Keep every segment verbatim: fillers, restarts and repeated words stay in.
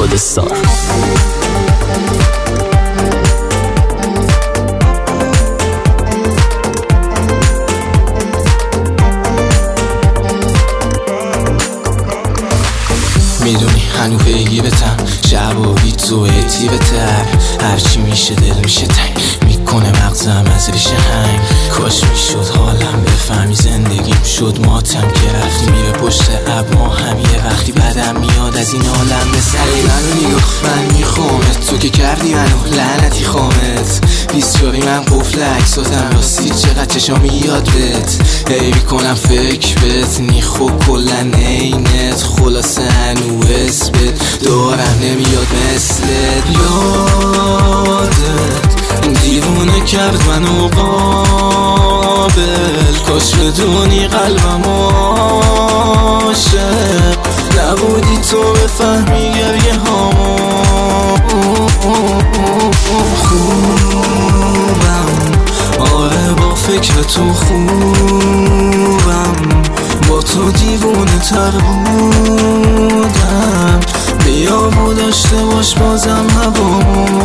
سال. میدونی هنو پیگیرتم، شب و بی تو ایتی بتر، هرچی میشه دل میشه تنگ، میکنه مغزم از ریشه هنگ. کاش میشد حالم بفهمی زندگیم شد ماتم که رفتی میره پشت اب، ما هم یه وقتی بدم میاد از این عالم. به سری منو نگاه، من میخوامت، تو که کردی منو لعنتی خامت. بیستیاری من قفل عکساتم راستی چقدر چشام یاد بت، هی میکنم فکر بت نیخو کلن اینت، خلاصه هنو اسمت دارم نمیاد مثلت. یادت دیوونه کرد منو قابل، کاش بدونی قلبم عاشق نبودی تو بفهمی گریه هامو. خوبم آره با فکر تو خوبم، با تو دیوونه تر بودم، بیا و داشته باش بازم هوامو.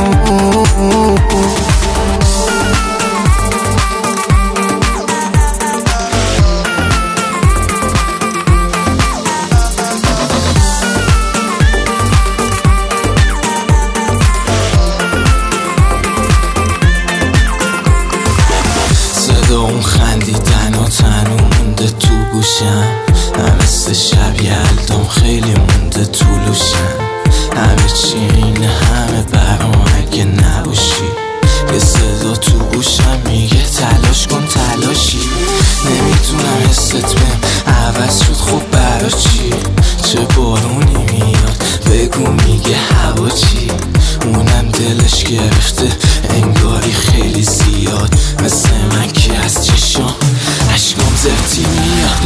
اون خندیدن و تنو مونده تو گوشم، هم مثل شب یلدام خیلی مونده تو لوشم. همه چی اینه همه برام اگه نباشی، یه صدا تو گوشم میگه تلاش کن تلاشی. نمیتونم حست بهم عوض شد، خب برا چی؟ چه بارونی میاد بگو میگه هوا چی؟ اونم دلش گرفته انگاری خیلی زیاد، مثل من که از چشام عشقام زرتی میاد.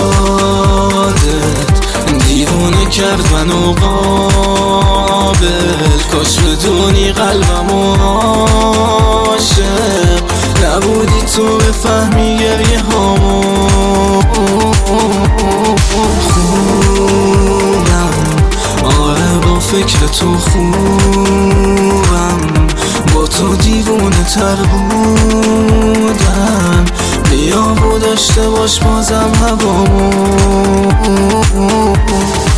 یادت دیوونه کرد منو قابل، کاش بدونی قلبم عاشق نبودی تو بفهمی گریه هامو. خوبم آره با فکر تو خوبم، با تو دیوونه تر بودم، بیا و داشته باش بازم هوامو.